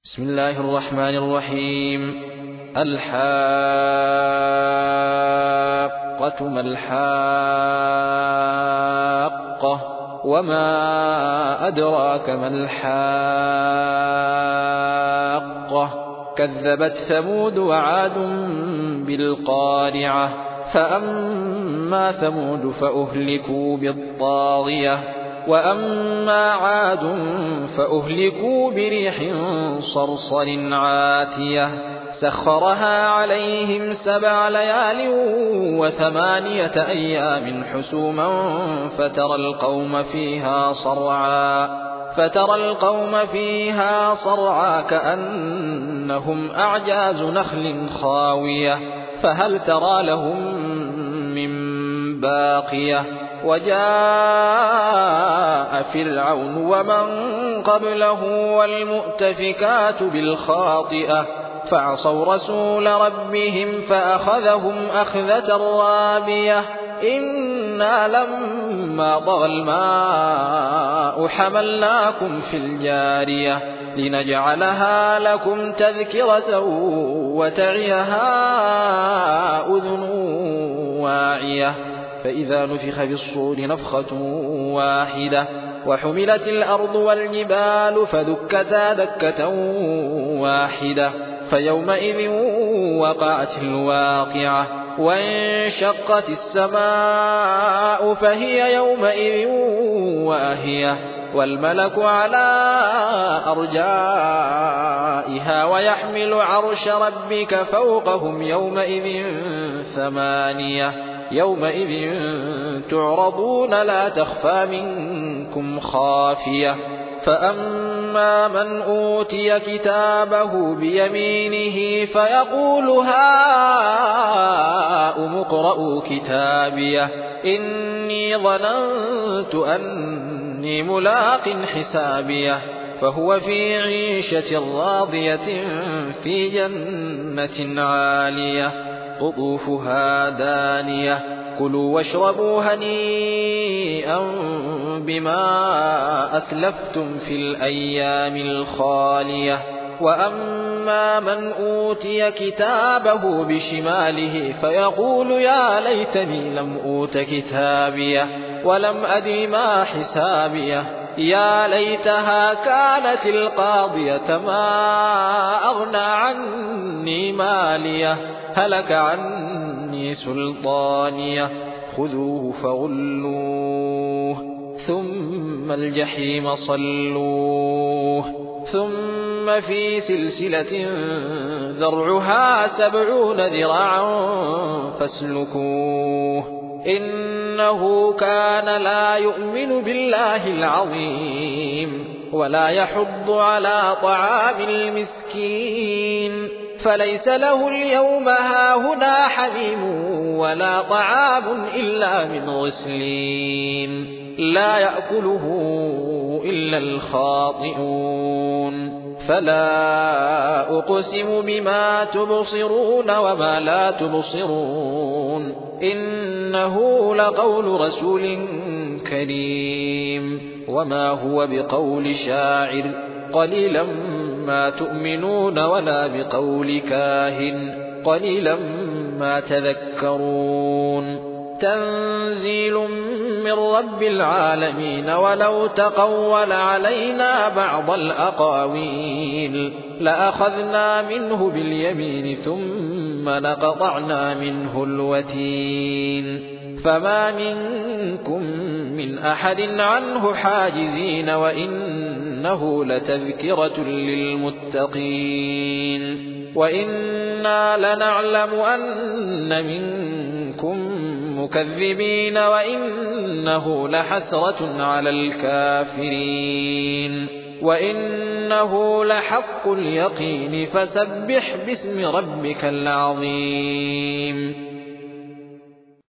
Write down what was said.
بسم الله الرحمن الرحيم. الحاقة ما الحاقة وما أدراك ما الحاقة كذبت ثمود وعاد بالقارعة فأما ثمود فأهلكوا بالطاغية وأما عاد فأهلكوا بريح صرصر عاتية سخرها عليهم 7 ليال و8 أيام حسوما فترى القوم فيها صرعى كأنهم أعجاز نخل خاوية فهل ترى لهم من باقية وجاء فرعون ومن قبله والمؤتفكات بالخاطئة فعصوا رسول ربهم فأخذهم أخذة رابية إنا لما طغى الماء حملناكم في الجارية لنجعلها لكم تذكرة وتعيها أذن واعية فإذا نفخ في الصور نفخة واحدة وحملت الأرض والجبال فدكتا دكة واحدة فيومئذ وقعت الواقعة وانشقت السماء فهي يومئذ واهية والملك على أرجائها ويحمل عرش ربك فوقهم يومئذ 8 يومئذ تعرضون لا تخفى منكم خافية فأما من أوتي كتابه بيمينه فيقول هاؤم اقرءوا كتابيه إني ظننت أني ملاق حسابيه فهو في عيشة راضية في جنة عالية قطوفها دانية كلوا واشربوا هنيئا بما أسلفتم في الأيام الخالية وأما من أوتي كتابه بشماله فيقول يا ليتني لم أوت كتابيه ولم أدر ما حسابيه يا ليتها كانت القاضية ما أغنى عني ماليه هلك عني سلطانيه خذوه فغلوه ثم الجحيم صلوه ثم في سلسلة ذرعها 70 ذراعا فاسلكوه إنه كان لا يؤمن بالله العظيم ولا يحض على طعام المسكين فليس له اليوم هاهنا حميم ولا طعام إلا من غسلين لا يأكله إلا الخاطئون فلا أقسم بما تبصرون وما لا تبصرون إنه لقول رسول كريم وما هو بقول شاعر قليلا ما تؤمنون ولا بقول كاهن قليلا ما تذكرون تنزيل من رب العالمين ولو تقول علينا بعض الأقاويل لأخذنا منه باليمين ثم لقطعنا منه الوتين فما منكم من أحد عنه حاجزين وإنه لتذكرة للمتقين وإنا لنعلم أن منكم مكذبين وإنه لحسرة على الكافرين وإنه لحق اليقين فسبح باسم ربك العظيم